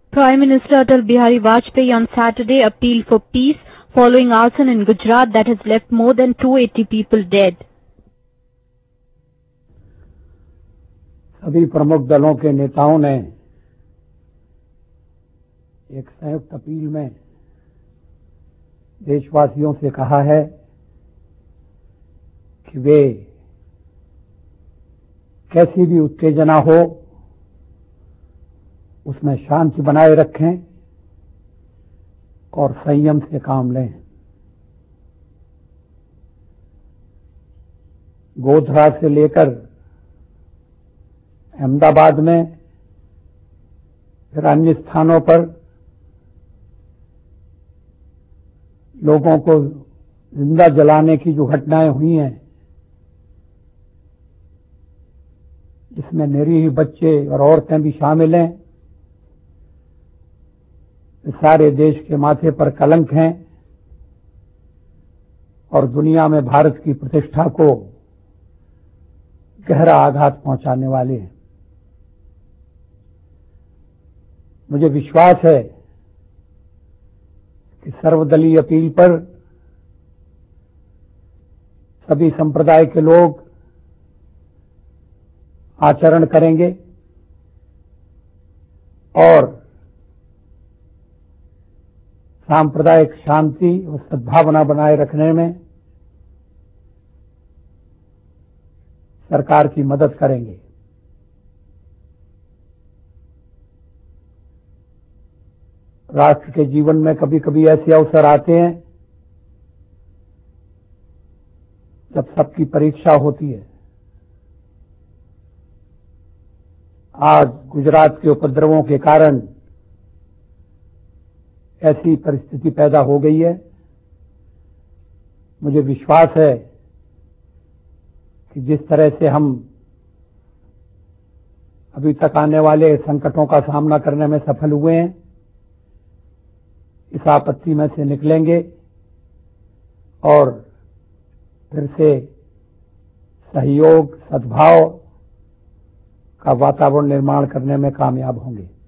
Prime Minister Atal Bihari Vajpayee on Saturday appealed for peace following arson in Gujarat that has left more than 280 people dead. सभी प्रमुख दलों के नेताओं ने एक संयुक्त अपील में देशवासियों से कहा है कि वे कैसी भी उत्तेजना हो उसमें शांति बनाए रखें और संयम से काम लें। गोधरा से लेकर अहमदाबाद में फिर अन्य स्थानों पर लोगों को जिंदा जलाने की जो घटनाएं हुई हैं, जिसमें निरीह बच्चे और औरतें भी शामिल हैं, सारे देश के माथे पर कलंक हैं और दुनिया में भारत की प्रतिष्ठा को गहरा आघात पहुंचाने वाले हैं। मुझे विश्वास है कि सर्वदलीय अपील पर सभी संप्रदाय के लोग आचरण करेंगे और सांप्रदायिक शांति और सद्भावना बनाए रखने में सरकार की मदद करेंगे। राष्ट्र के जीवन में कभी कभी ऐसे अवसर आते हैं जब सबकी परीक्षा होती है। आज गुजरात के उपद्रवों के कारण ऐसी परिस्थिति पैदा हो गई है। मुझे विश्वास है कि जिस तरह से हम अभी तक आने वाले संकटों का सामना करने में सफल हुए हैं, इस आपत्ति में से निकलेंगे और फिर से सहयोग, सद्भाव का वातावरण निर्माण करने में कामयाब होंगे।